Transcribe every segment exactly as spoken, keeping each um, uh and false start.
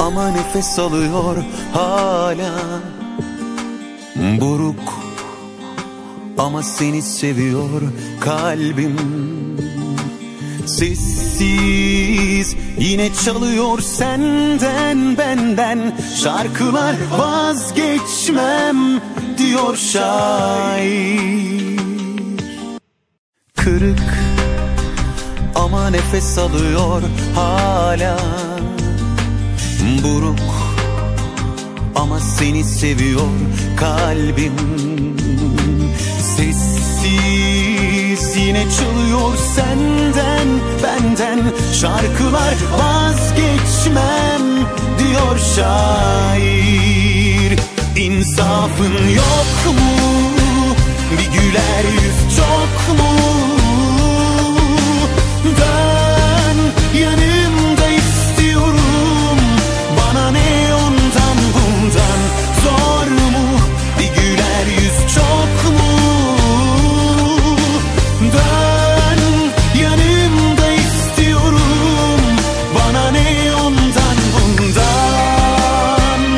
ama nefes alıyor hala. Buruk ama seni seviyor kalbim. Sessiz yine çalıyor senden benden şarkılar, vazgeçmem diyor şair. Kırık ama nefes alıyor hala. Buruk ama seni seviyor kalbim. Sessiz yine çalıyor senden benden şarkılar, vazgeçmem diyor şair. İnsafın yok mu? Bir güler yüz çok mu? Dön yanımda istiyorum. Bana ne ondan bundan, zor mu? Bir güler yüz çok mu? Dön yanımda istiyorum. Bana ne ondan bundan.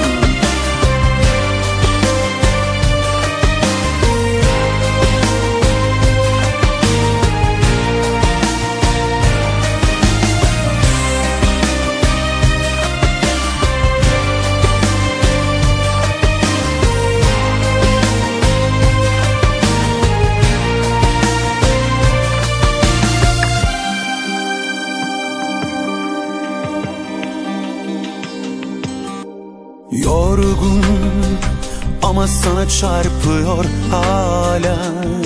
Yorgun ama sana çarpıyor hala.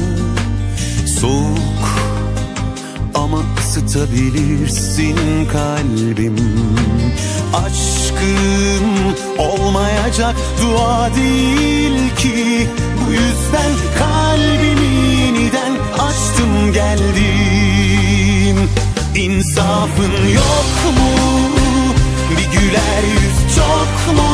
Soğuk ama ısıtabilirsin kalbim. Aşkım olmayacak dua değil ki. Bu yüzden kalbimi yeniden açtım geldim. İnsafın yok mu? Bir güler yüz çok mu?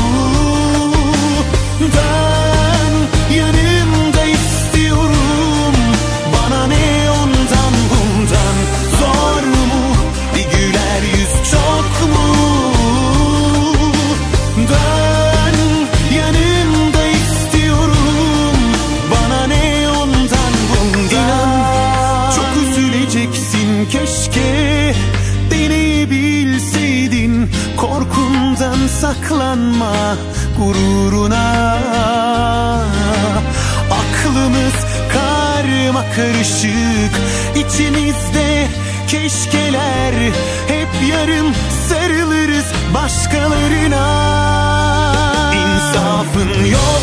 Dön yanımda istiyorum. Bana ne ondan bundan, zor mu? Bir güler yüz çok mu? Dön yanımda istiyorum. Bana ne ondan bundan. İnan çok üzüleceksin, keşke deneyebilseydin. Korkundan saklanma, gururuna. Aklımız karma karışık, içimizde keşkeler. Hep yarım sarılırız başkalarına. İnsafın yok